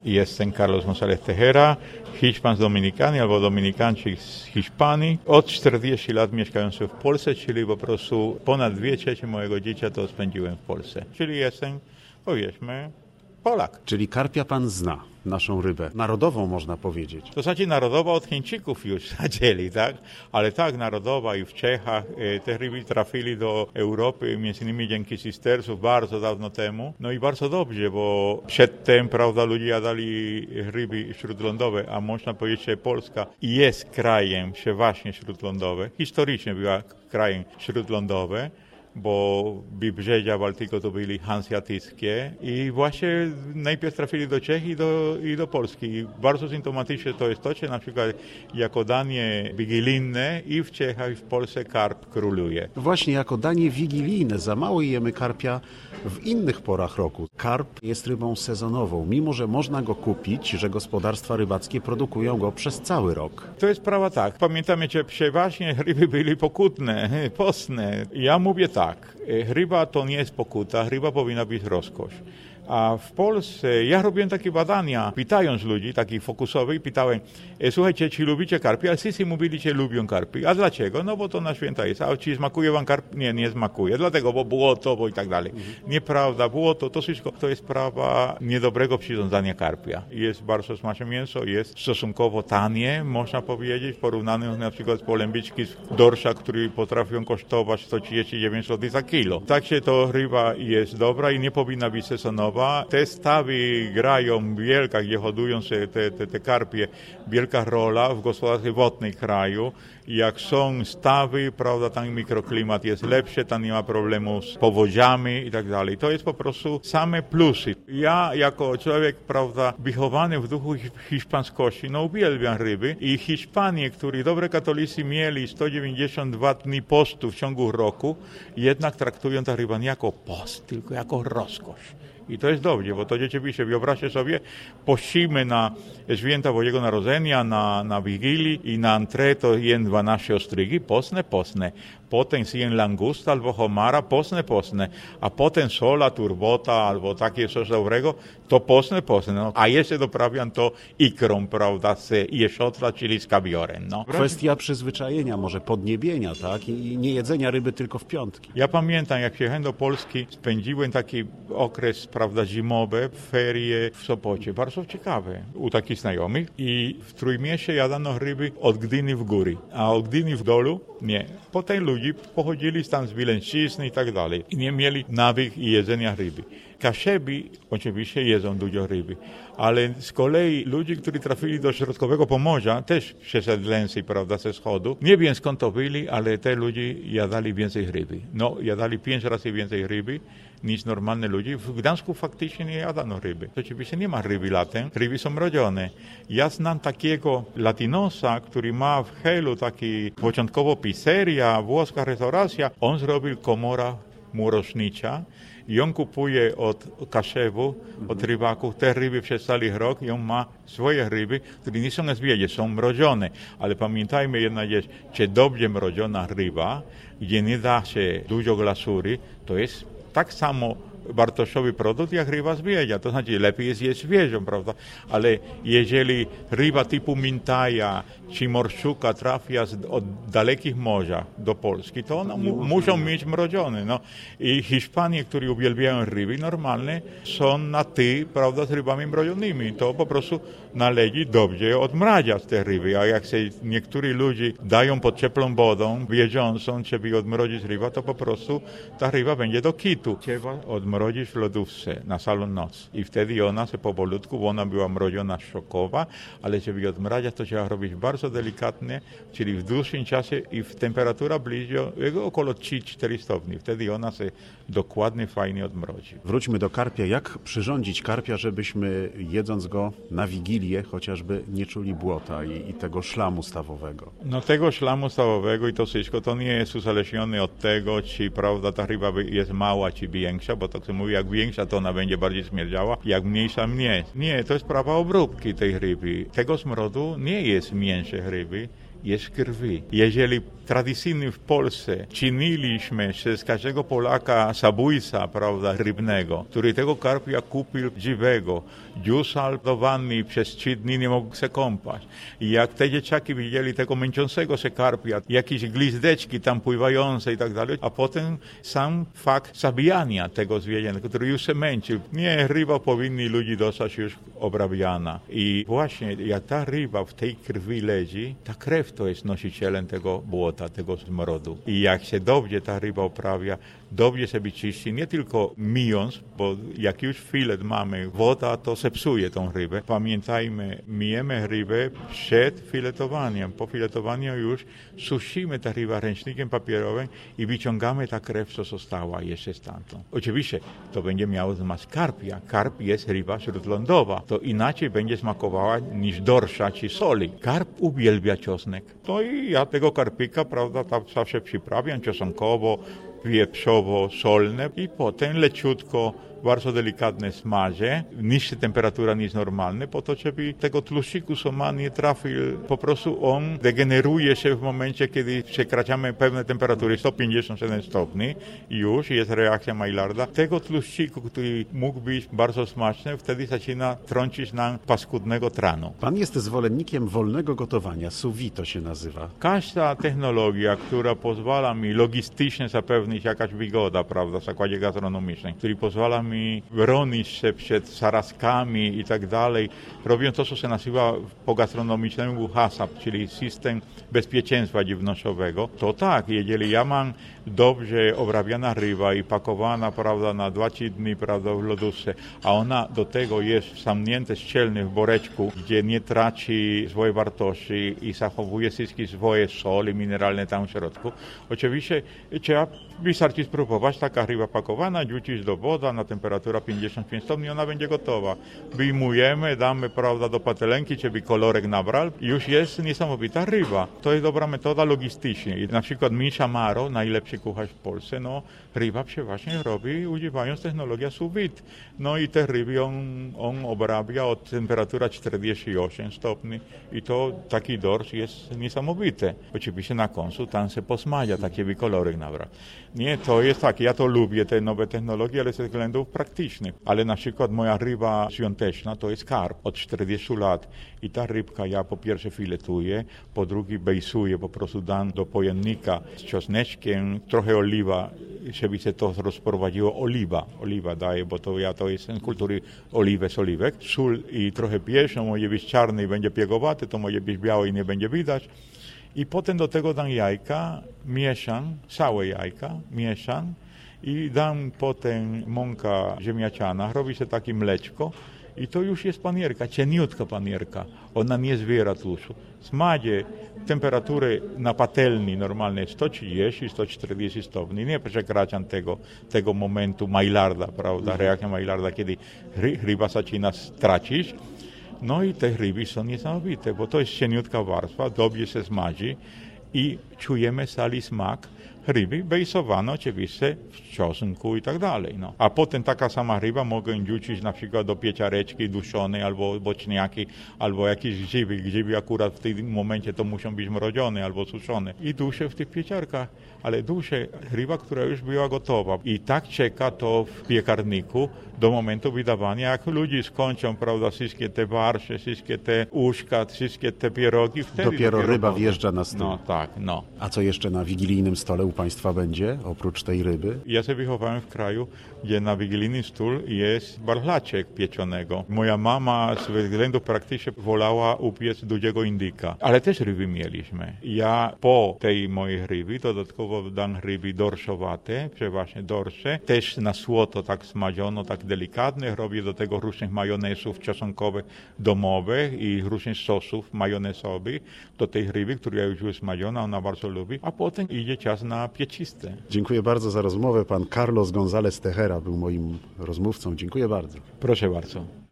Jestem Carlos González Tejera, Hiszpan z Dominykany albo Dominikanczyk z Hiszpanii. Od 40 lat mieszkający w Polsce, czyli po prostu ponad 2/3 mojego życia to spędziłem w Polsce. Czyli jestem, powiedzmy, Polak. Czyli karpia pan zna, naszą rybę. Narodową można powiedzieć. To znaczy narodowa od Chińczyków już zaczęli, tak? Ale tak, narodowa i w Czechach te ryby trafili do Europy, między innymi dzięki Sistersów bardzo dawno temu. No i bardzo dobrze, bo przedtem, prawda, ludzie jadali ryby śródlądowe, a można powiedzieć, że Polska jest krajem przeważnie śródlądowym. Historycznie była krajem śródlądowym, bo wybrzeża Bałtyku to byli hanseatyckie i właśnie najpierw trafili do Czech i do Polski. I bardzo symptomatyczne to jest to, że na przykład jako danie wigilijne i w Czechach i w Polsce karp króluje. Właśnie jako danie wigilijne za mało jemy karpia w innych porach roku. Karp jest rybą sezonową, mimo że można go kupić, że gospodarstwa rybackie produkują go przez cały rok. To jest sprawa tak. Pamiętamy, że przeważnie ryby byli pokutne, postne. Ja mówię tak. Ryba to nie jest pokuta, ryba powinna być rozkosz. A w Polsce, ja robiłem takie badania, pytając ludzi, takich fokusowych, pytałem, słuchajcie, czy lubicie karpie? A wszyscy mówili, że lubią karpie. A dlaczego? No bo to na święta jest. A czy smakuje wam karp? Nie, nie smakuje. Dlatego, bo błoto, bo i tak dalej. Nieprawda, błoto, to wszystko, to jest sprawa niedobrego przyrządzania karpia. Jest bardzo smaczne mięso, jest stosunkowo tanie, można powiedzieć, w porównaniu na przykład z polębyczki z dorsza, które potrafią kosztować 139 zł za kilo. Także to ryba jest dobra i nie powinna być sezonowa. Te stawy grają wielka, gdzie hodują się te karpie, wielka rola w gospodarce wodnej kraju. Jak są stawy, prawda, tam mikroklimat jest lepszy, tam nie ma problemu z powodziami i tak dalej. To jest po prostu same plusy. Ja jako człowiek, prawda, wychowany w duchu hiszpańskości, no uwielbiam ryby i Hiszpanie, którzy dobrzy katolicy mieli 192 dni postu w ciągu roku, jednak traktują tę rybę nie jako post, tylko jako rozkosz. I to jest dobrze, bo to rzeczywiście, wyobraźcie sobie, pościmy na święta Bożego Narodzenia, na Wigilii i na antre to jem 12 ostrygi, postne. Potem zjem langusta albo homara, postne. A potem sola, turbota albo takie coś dobrego, to postne. No. A jeszcze doprawiam to ikrą, prawda, z jeszotra, czyli z kawiorem. No. Kwestia przyzwyczajenia, może podniebienia, tak? I nie jedzenia ryby tylko w piątki. Ja pamiętam, jak przyjechałem do Polski, spędziłem taki okres, prawda, zimowy, ferie w Sopocie. Bardzo ciekawe u takich znajomych. I w Trójmieście jadano ryby od Gdyni w góry, a od Gdyni w dolu nie. Potem ludzie pochodzili tam z Wileńszczyzny i tak dalej i nie mieli nawyk jedzenia ryby. Kaszebi oczywiście jedzą dużo ryby, ale z kolei ludzie, którzy trafili do środkowego Pomorza, też przesiedleńcy, prawda, ze wschodu, nie wiem skąd to byli, ale te ludzie jadali więcej ryby. No, jadali 5 razy więcej ryby niż normalne ludzie. W Gdańsku faktycznie nie jadano ryby. Oczywiście nie ma ryby latem, ryby są mrożone. Ja znam takiego latinosa, który ma w Helu taki początkowo pizzeria, włoska restauracja. On zrobił komora mrożnicza i on kupuje od Kaszewu, od rybaków te ryby przez cały rok i on ma swoje ryby, które nie są na zwierzę, są mrożone. Ale pamiętajmy jedna rzecz, że dobrze mrożona ryba, gdzie nie da się dużo glasury, to jest tak samo wartościowy produkt jak ryba zwierzę. To znaczy lepiej jest jeść zwierzę, prawda? Ale jeżeli ryba typu mintaja czy morszuka trafia od dalekich morza do Polski, to one muszą mieć mrożone. No. I Hiszpanie, którzy uwielbiają ryby normalne, są na ty, prawda, z rybami mrożonymi. To po prostu należy dobrze odmrażać te ryby. A jak się niektórzy ludzie dają pod ciepłą wodą, wiedzącą, żeby odmrozić ryba, to po prostu ta ryba będzie do kitu. Trzeba odmrozić w lodówce na całą noc. I wtedy ona się powolutku, bo ona była mrożona szokowa, ale żeby odmrażać, to trzeba robić bardzo delikatnie, czyli w dłuższym czasie i w temperatura około 3-4 stopni. Wtedy ona się dokładnie, fajnie odmrozi. Wróćmy do karpia. Jak przyrządzić karpia, żebyśmy jedząc go na Wigilię chociażby nie czuli błota i tego szlamu stawowego? No tego szlamu stawowego i to wszystko, to nie jest uzależnione od tego, czy prawda ta ryba jest mała, czy większa, bo to się mówi, jak większa, to ona będzie bardziej śmierdziała, jak mniejsza, mniej. Nie, to jest sprawa obróbki tej ryby. Tego smrodu nie jest mięsie ryby, jest krwi. Jeżeli tradycyjnie w Polsce czyniliśmy z każdego Polaka zabójca, prawda, rybnego, który tego karpia kupił żywego, już salwowany przez 3 dni nie mógł się kąpać. I jak te dzieciaki widzieli tego męczącego się karpia, jakieś gwizdeczki tam pływające i tak dalej, a potem sam fakt zabijania tego zwierzęcia, który już się męczył. Nie, ryba powinni ludzi dostać już obrabiana. I właśnie jak ta ryba w tej krwi leży, ta krew to jest nosicielem tego błota, tego smrodu. I jak się dobrze ta ryba oprawia, dobrze sobie czyści, nie tylko myjąc, bo jak już filet mamy, woda to zepsuje tą rybę. Pamiętajmy, myjemy rybę przed filetowaniem. Po filetowaniu już susimy tę rybę ręcznikiem papierowym i wyciągamy tę krew, co została jeszcze stamtąd. Oczywiście to będzie miało smak karpia. Karp jest ryba śródlądowa. To inaczej będzie smakowała niż dorsza czy soli. Karp uwielbia czosnek. No i ja tego karpika, prawda, tam zawsze przyprawiam czosnkowo, wieprzowo-solne i potem leciutko, bardzo delikatne smażę, niższa temperatura niż normalne, po to, żeby tego tłuszczyku soma nie trafił. Po prostu on degeneruje się w momencie, kiedy przekraczamy pewne temperatury, 157 stopni, już jest reakcja Maillarda. Tego tłuszczyku, który mógł być bardzo smaczny, wtedy zaczyna trącić nam paskudnego tranu. Pan jest zwolennikiem wolnego gotowania, sous vide to się nazywa. Każda technologia, która pozwala mi logistycznie zapewnić jakaś wygoda, prawda, w zakładzie gastronomicznym, który pozwala mi bronić się przed zarazkami i tak dalej, robią to, co się nazywa po gastronomicznemu HACCP, czyli system bezpieczeństwa żywnościowego, to tak, jeżeli ja mam dobrze obrabiana ryba i pakowana, prawda, na 2-3 dni, prawda, w lodówce, a ona do tego jest wsamknięte szczelnie w woreczku, gdzie nie traci swojej wartości i zachowuje wszystkie swoje soli mineralne tam w środku. Oczywiście trzeba wystarczy spróbować, taka ryba pakowana, rzucić do wody na temperaturę 55 stopni, ona będzie gotowa. Wyjmujemy, damy, prawda, do patelenki, żeby kolorek nabrał, już jest niesamowita ryba. To jest dobra metoda logistycznie. I na przykład Misza Maro, najlepszy kucharz w Polsce, no ryba przeważnie robi używając technologię sous vide. No i te ryby on obrabia od temperatury 48 stopni i to taki dorsz jest niesamowity. Oczywiście na końcu tam się posmadzia, taki kolorek nabrał. Nie, to jest tak, ja to lubię, te nowe technologie, ale ze względów praktycznych. Ale na przykład moja ryba świąteczna to jest karp od 40 lat i ta rybka ja po pierwsze filetuję, po drugie bejsuję, po prostu dam do pojemnika z czosneczkiem, trochę oliwa, żeby się to rozprowadziło, oliwa daję, bo to ja to jestem z kultury oliwy z oliwek, sól i trochę pieprz, może być czarny i będzie piegowaty, to może być biały i nie będzie widać. I potem do tego dam jajka, mieszam, całe jajka, mieszam i dam potem mąka ziemniaczana, robi się takie mleczko i to już jest panierka, cieniutka panierka, ona nie zbiera tłuszczu. Smadzie temperatury na patelni normalnej 130-140 stopni, nie przekraczam tego momentu Maillarda, prawda, reakcja Maillarda, kiedy ryba zaczyna tracić. No i te ryby są niesamowite, bo to jest cieniutka warstwa, dobrze się smadzi i czujemy cały smak ryby, bejsowane oczywiście w czosnku i tak dalej. No. A potem taka sama ryba mogę rzucić na przykład do pieczareczki duszonej albo boczniaki, albo jakieś grzyby akurat w tym momencie to muszą być mrożone albo suszone. I duszę w tych pieczarkach, ale duszę ryba, która już była gotowa. I tak czeka to w piekarniku do momentu wydawania, jak ludzie skończą, prawda, wszystkie te barsze, wszystkie te uszka, wszystkie te pierogi. Wtedy dopiero ryba wjeżdża na stół. No tak, no. A co jeszcze na wigilijnym stole u Państwa będzie, oprócz tej ryby? Ja się wychowałem w kraju, gdzie na wigilijny stół jest barlaczek pieczonego. Moja mama z względów praktycznych wolała upiec dużego indyka, ale też ryby mieliśmy. Ja po tej mojej ryby dodatkowo dam ryby dorszowate, przeważnie dorsze, też na słoto tak smadziono, tak delikatne. Robię do tego różnych majonezów czosnkowych domowych i różnych sosów majonezowych do tej ryby, która już jest smażona, ona bardzo lubi, a potem idzie czas na pieciste. Dziękuję bardzo za rozmowę. Pan Carlos González Tejera był moim rozmówcą. Dziękuję bardzo. Proszę bardzo.